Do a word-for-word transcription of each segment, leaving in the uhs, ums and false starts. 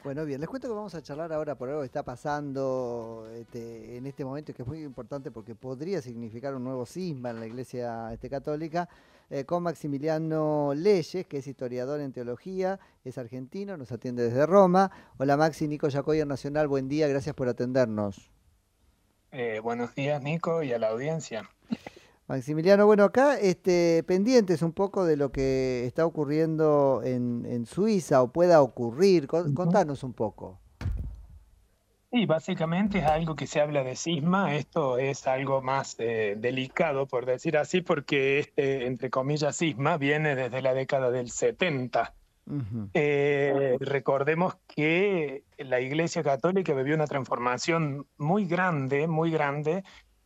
Bueno, bien, les cuento que vamos a charlar ahora por algo que está pasando este, en este momento, que es muy importante porque podría significar un nuevo cisma en la Iglesia este, católica, eh, con Maximiliano Leyes, que es historiador en teología, es argentino, nos atiende desde Roma. Hola Maxi, Nico Yacoyer Nacional, buen día, gracias por atendernos. Eh, buenos días, Nico, y a la audiencia. Maximiliano, bueno, acá este, pendientes un poco de lo que está ocurriendo en, en Suiza o pueda ocurrir, Con- Ujú. contanos un poco. Y básicamente es algo que se habla de cisma. Esto es algo más eh, delicado, por decir así, porque este, entre comillas, cisma viene desde la década del setenta. Ujú, Eh, recordemos que la Iglesia Católica vivió una transformación muy grande, muy grande,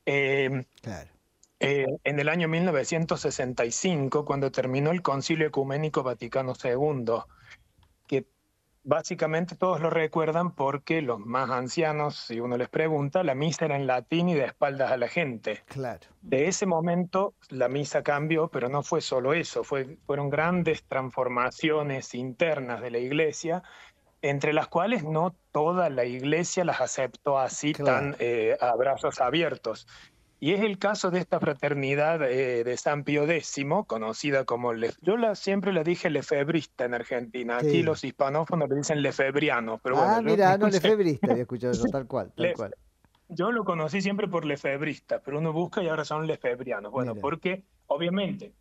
eh, claro. eh, en el año mil novecientos sesenta y cinco, cuando terminó el Concilio Ecuménico Vaticano segundo, que básicamente todos lo recuerdan porque los más ancianos, si uno les pregunta, la misa era en latín y de espaldas a la gente. Claro. De ese momento la misa cambió, pero no fue solo eso, fue, fueron grandes transformaciones internas de la iglesia, entre las cuales no toda la iglesia las aceptó así tan Claro. eh, a brazos abiertos. Y es el caso de esta fraternidad eh, de San Pío X, conocida como, le, yo la, siempre la dije lefebrista en Argentina, aquí Sí. los hispanófonos le dicen lefebrianos, pero bueno, Ah, yo mira, me no puse, lefebrista, había escuchado yo, tal cual, tal le- cual. yo lo conocí siempre por lefebrista, pero uno busca y ahora son lefebrianos. Bueno, Mira, porque obviamente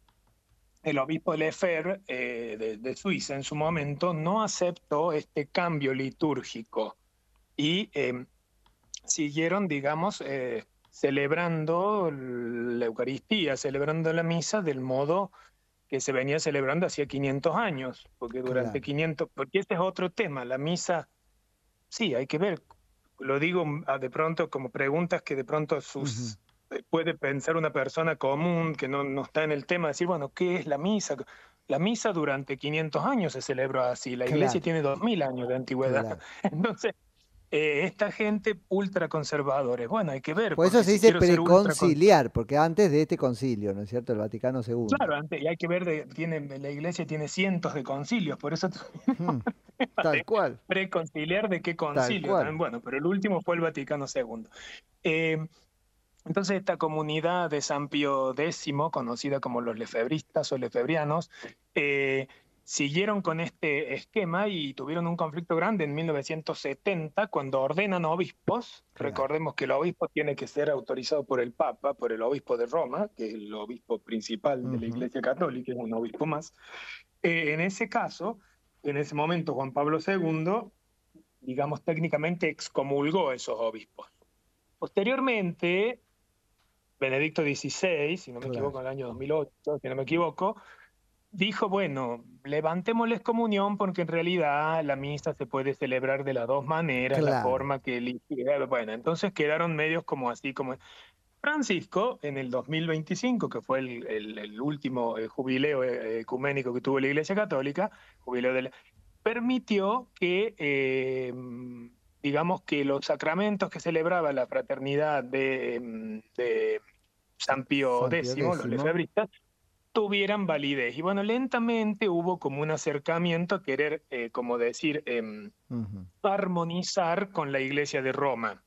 el obispo de Lefebvre eh, de, de Suiza en su momento no aceptó este cambio litúrgico y eh, siguieron, digamos, eh, celebrando la Eucaristía, celebrando la misa del modo que se venía celebrando hacía quinientos años, porque durante claro. quinientos, porque este es otro tema, la misa, sí, hay que ver, lo digo ah, de pronto como preguntas que de pronto Ujú, sus, eh, puede pensar una persona común que no, no está en el tema, decir, bueno, ¿qué es la misa? La misa durante quinientos años se celebró así, la iglesia claro, tiene dos mil años de antigüedad. claro. Entonces, eh, esta gente ultraconservadores, bueno, hay que ver, Por eso porque se si dice quiero ser ultraconservador, preconciliar, porque antes de este concilio, ¿no es cierto? El Vaticano segundo. claro, antes, y hay que ver, de, tiene, la iglesia tiene cientos de concilios, por eso Ujú, tal de cual, preconciliar de qué tal concilio cual. también, bueno, pero el último fue el Vaticano segundo. Eh, entonces esta comunidad de San Pío X, conocida como los lefebristas o lefebrianos, eh, siguieron con este esquema y tuvieron un conflicto grande en mil novecientos setenta cuando ordenan obispos. Claro. Recordemos que el obispo tiene que ser autorizado por el Papa, por el obispo de Roma, que es el obispo principal de la Ujú, Iglesia Católica, es un obispo más. Eh, en ese caso, en ese momento Juan Pablo segundo, digamos técnicamente excomulgó a esos obispos. Posteriormente, Benedicto dieciséis, si no me claro, equivoco, en el año dos mil ocho, si no me equivoco, dijo, bueno, levantémosles comunión porque en realidad la misa se puede celebrar de las dos maneras, la claro. forma que eligiera. Bueno, entonces quedaron medios como así, como Francisco, en el dos mil veinticinco, que fue el, el- el último eh, jubileo eh, ecuménico que tuvo la Iglesia Católica, jubileo del, permitió que, eh, digamos, que los sacramentos que celebraba la fraternidad de, mm, de Sa- San Pío San Pío X, los X. lefebristas, tuvieran validez. Y bueno, lentamente hubo como un acercamiento a querer, eh, como decir, em, Ujú, armonizar con la Iglesia de Roma.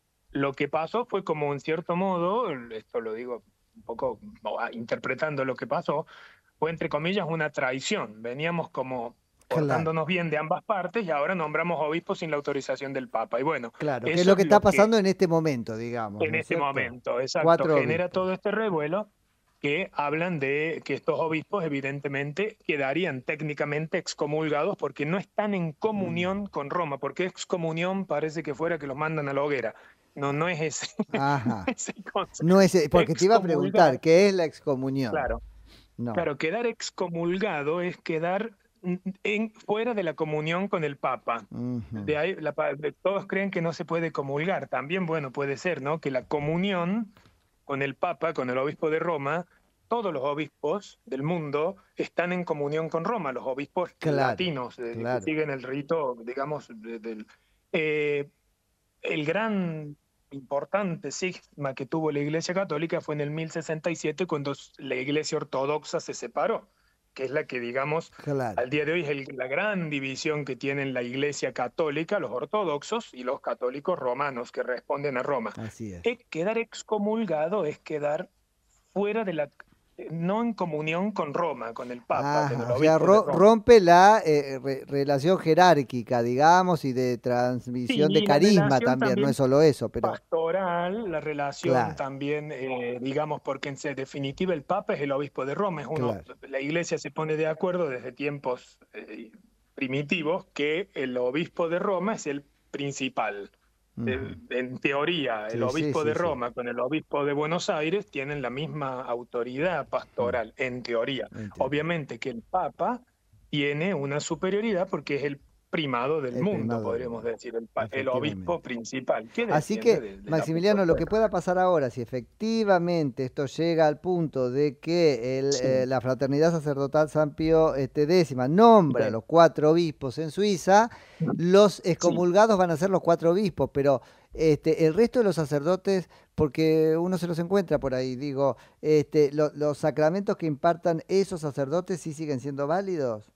Lo que pasó fue como, en cierto modo, esto lo digo un poco ah, interpretando lo que pasó, fue entre comillas una traición. Veníamos como claro, portándonos bien de ambas partes y ahora nombramos obispos sin la autorización del Papa. Y bueno, claro. Que es eso lo es que está lo que pasando en este momento, digamos, en ¿no es este cierto? momento, exacto, Cuatro genera obispos. todo este revuelo que hablan de que estos obispos evidentemente quedarían técnicamente excomulgados porque no están en Mm. comunión con Roma, porque excomunión parece que fuera que los mandan a la hoguera. No, no es ese, no Ajá. es ese concepto. No es, porque te iba a preguntar, Excomulgar, ¿qué es la excomunión? claro, No. claro, quedar excomulgado es quedar en, fuera de la comunión con el Papa. Ujú, De ahí, la, de, todos creen que no se puede comulgar. También, bueno, puede ser, ¿no? Que la comunión con el Papa, con el obispo de Roma, todos los obispos del mundo están en comunión con Roma, los obispos claro, latinos eh, que claro. siguen el rito, digamos, de, del... Eh, el gran importante cisma que tuvo la Iglesia Católica fue en el mil sesenta y siete cuando la Iglesia Ortodoxa se separó, que es la que, digamos, Claro. al día de hoy es el- la gran división que tienen la Iglesia católica, los ortodoxos y los católicos romanos que responden a Roma. Así es. Eh, quedar excomulgado es quedar fuera de la, eh, no en comunión con Roma, con el Papa, con el Ajá, o sea, obispo de ro- Roma. rompe la eh, re- relación jerárquica, digamos, y de transmisión de Sí, la carisma relación también, no es también solo eso, pero pastoral, la relación claro, también, eh, digamos, porque en se- definitiva el Papa es el obispo de Roma, es uno, claro. la Iglesia se pone de acuerdo desde tiempos eh, primitivos que el obispo de Roma es el principal. Eh, Ujú. en teoría, el Sí, sí, obispo de sí, sí. Roma con el obispo de Buenos Aires tienen la misma autoridad Mm, pastoral, en teoría. en teoría. Obviamente que el Papa tiene una superioridad porque es el primado del El mundo, primado del podríamos mundo, decir, el, pa- el obispo efectivamente. principal, que Así desciende que, de- del Maximiliano, lo que apostolado. pueda pasar ahora, si efectivamente esto llega al punto de que el, Sí, eh, la Fraternidad Sacerdotal San Pío este, X nombra a de- los cuatro obispos en Suiza, los sí. excomulgados van a ser los cuatro obispos, pero este, el resto de los sacerdotes, porque uno se los encuentra por ahí, digo, este, lo- los sacramentos que impartan esos sacerdotes sí siguen siendo válidos.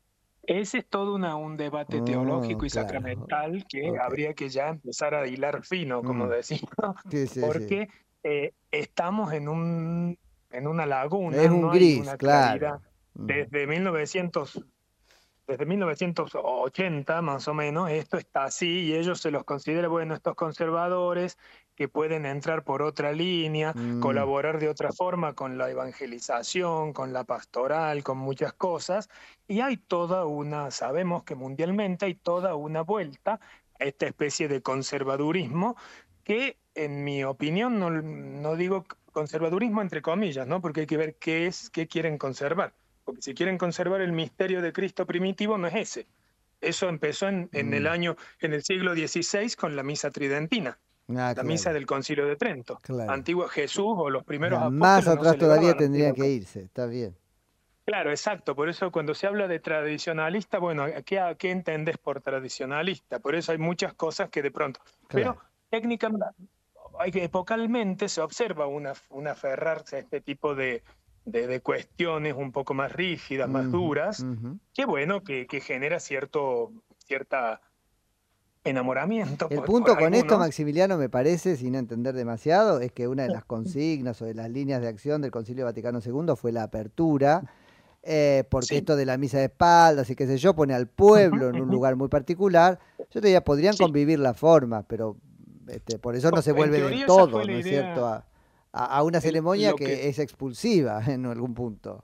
Ese es todo una- un debate Oh, teológico y claro. sacramental que Ok. habría que ya empezar a hilar fino, como Mm, decimos, sí, sí, sí. porque eh, estamos en un, en una Es laguna, un no hay gris, una claridad. claro. Ujú. Desde mil novecientos Desde mil novecientos ochenta, más o menos, esto está así y ellos se los considera, bueno, estos conservadores que pueden entrar por otra línea, Mm, colaborar de otra forma con la evangelización, con la pastoral, con muchas cosas. Y hay toda una, sabemos que mundialmente hay toda una vuelta a esta especie de conservadurismo que, en mi opinión, no, no digo conservadurismo entre comillas, ¿no? Porque hay que ver qué es, qué quieren conservar. Porque si quieren conservar el misterio de Cristo primitivo, no es ese. Eso empezó en, en el mm. año, en el siglo dieciséis con la misa tridentina, Ah, la misa claro, del Concilio de Trento. claro. Antiguo Jesús o los O primeros sea, más apóstoles no atrás todavía celebraban tendrían antiguo. que irse, está bien. Claro, exacto. Por eso cuando se habla de tradicionalista, bueno, ¿qué, qué entendés por tradicionalista? Por eso hay muchas cosas que de pronto. Pero Claro. técnicamente, hay que epocalmente se observa una, una aferrarse a este tipo de, de, de cuestiones un poco más rígidas, más Ujú, duras, ujú. que bueno, que, que genera cierto cierta enamoramiento El por, por punto con esto, algunos. Maximiliano, me parece, sin entender demasiado, es que una de las consignas o de las líneas de acción del Concilio Vaticano segundo fue la apertura, eh, porque Sí, esto de la misa de espaldas y qué sé yo, pone al ujú, pueblo en un ujú, lugar muy particular. Yo te diría, podrían sí. convivir las formas, pero este, por eso no se En vuelve del teoría esa fue todo, la ¿no es idea, cierto?, a, a- a una el- ceremonia lo que que es expulsiva en algún punto.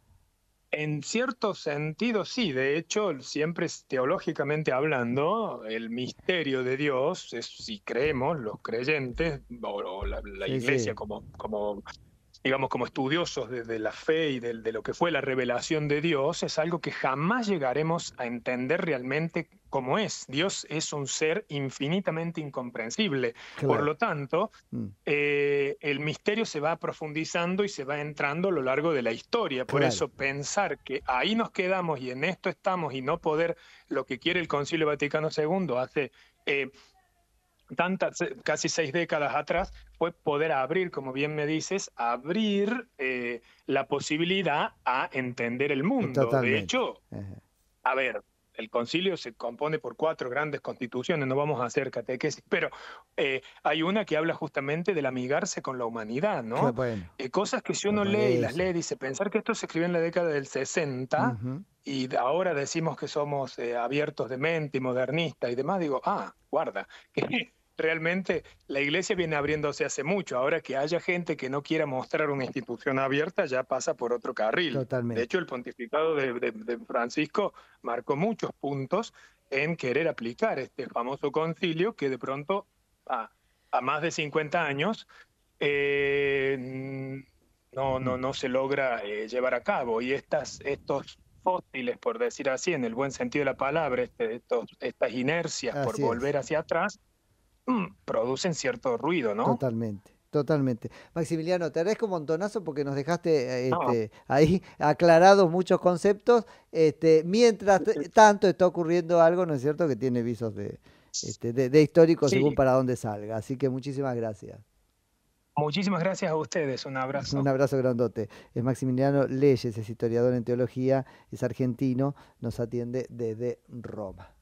en cierto sentido sí, de hecho, siempre es- teológicamente hablando, el misterio de Dios, es, si creemos, los creyentes, o, o la, la Sí, iglesia sí, como, como digamos, como estudiosos de, de la fe y de, de lo que fue la revelación de Dios, es algo que jamás llegaremos a entender realmente cómo es. Dios es un ser infinitamente incomprensible. Por claro. lo tanto, Mm, eh, el misterio se va profundizando y se va entrando a lo largo de la historia. Por claro. eso pensar que ahí nos quedamos y en esto estamos y no poder lo que quiere el Concilio Vaticano segundo hace... eh, tantas, casi seis décadas atrás, fue poder abrir, como bien me dices, abrir eh, la posibilidad a entender el mundo. De Totalmente. hecho, Ajá. a ver, el concilio se compone por cuatro grandes constituciones, no vamos a hacer catequesis, pero eh, hay una que habla justamente del amigarse con la humanidad, Cla- ¿no? Bueno, Eh, cosas que si eh, uno por lee y las eso. lee, dice, pensar que esto se escribió en la década del sesenta Ujú. y ahora decimos que somos eh, abiertos de mente y modernistas y demás, digo, ah, guarda, que realmente la iglesia viene abriéndose hace mucho, ahora que haya gente que no quiera mostrar una institución abierta ya pasa por otro carril. De hecho, Totalmente. el pontificado de, de, de Francisco marcó muchos puntos en querer aplicar este famoso concilio que de pronto a, a más de cincuenta años eh, no, no, Mm. no se logra eh, llevar a cabo. Y estas, estos fósiles, por decir así, en el buen sentido de la palabra, este, estos, estas inercias por Así es. volver hacia atrás, mm, producen cierto ruido, ¿no? Totalmente. Totalmente. Maximiliano, te agradezco un montonazo porque nos dejaste eh, No, este, ahí aclarados muchos conceptos. Este, mientras t- tanto está ocurriendo algo, ¿no es cierto?, que tiene visos de, este, de, de histórico según sí, para dónde salga. Así que muchísimas gracias. Muchísimas gracias a ustedes. Un Un abrazo. abrazo grandote. Es Maximiliano Leyes, es historiador en teología, es argentino, nos atiende desde Roma.